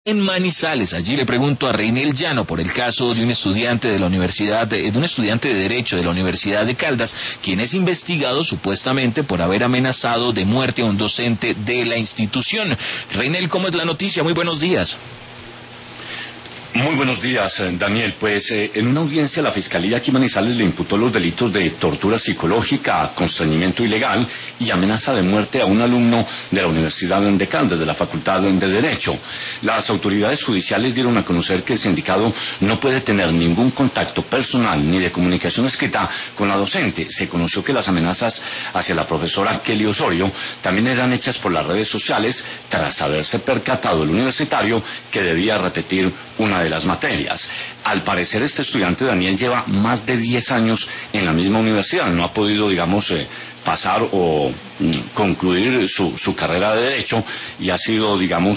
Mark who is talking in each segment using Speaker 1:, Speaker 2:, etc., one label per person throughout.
Speaker 1: En Manizales, allí le pregunto a Reinel Llano por el caso de un estudiante de la Universidad, de un estudiante de Derecho de la Universidad de Caldas, quien es investigado supuestamente por haber amenazado de muerte a un docente de la institución. Reinel, ¿cómo es la noticia? Muy buenos días.
Speaker 2: Muy buenos días, Daniel. Pues en una audiencia la Fiscalía aquí en Manizales le imputó los delitos de tortura psicológica, constreñimiento ilegal y amenaza de muerte a un alumno de la Universidad de Caldas, de la Facultad de Derecho. Las autoridades judiciales dieron a conocer que el sindicado no puede tener ningún contacto personal ni de comunicación escrita con la docente. Se conoció que las amenazas hacia la profesora Kelly Osorio también eran hechas por las redes sociales tras haberse percatado el universitario que debía repetir una de las materias. Al parecer este estudiante Daniel lleva más de 10 años en la misma universidad, no ha podido, pasar o concluir su carrera de Derecho y ha sido,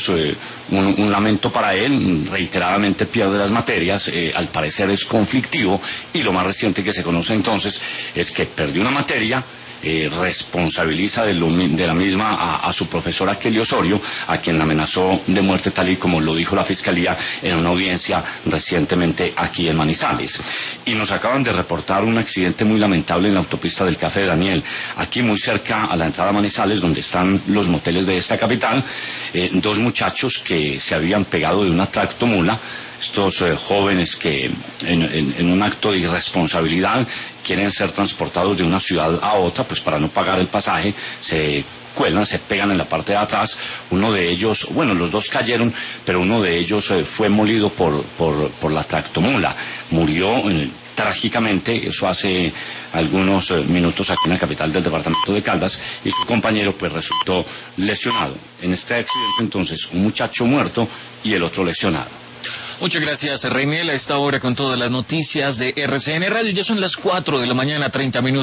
Speaker 2: un lamento para él. Reiteradamente pierde las materias, al parecer es conflictivo y lo más reciente que se conoce entonces es que perdió una materia. Responsabiliza de la misma a su profesora Kelly Osorio, a quien la amenazó de muerte, tal y como lo dijo la Fiscalía en una audiencia recientemente aquí en Manizales. Y nos acaban de reportar un accidente muy lamentable en la autopista del Café de Daniel, aquí muy cerca a la entrada a Manizales, donde están los moteles de esta capital. Dos muchachos que se habían pegado de una tractomula. Estos jóvenes que en un acto de irresponsabilidad quieren ser transportados de una ciudad a otra, pues para no pagar el pasaje, se cuelgan, se pegan en la parte de atrás. Uno de ellos, los dos cayeron, pero uno de ellos fue molido por la tractomula. Murió trágicamente, eso hace algunos minutos aquí en la capital del departamento de Caldas, y su compañero pues resultó lesionado. En este accidente entonces un muchacho muerto y el otro lesionado.
Speaker 1: Muchas gracias, Reinel. A esta hora con todas las noticias de RCN Radio. Ya son las 4 de la mañana, 30 minutos.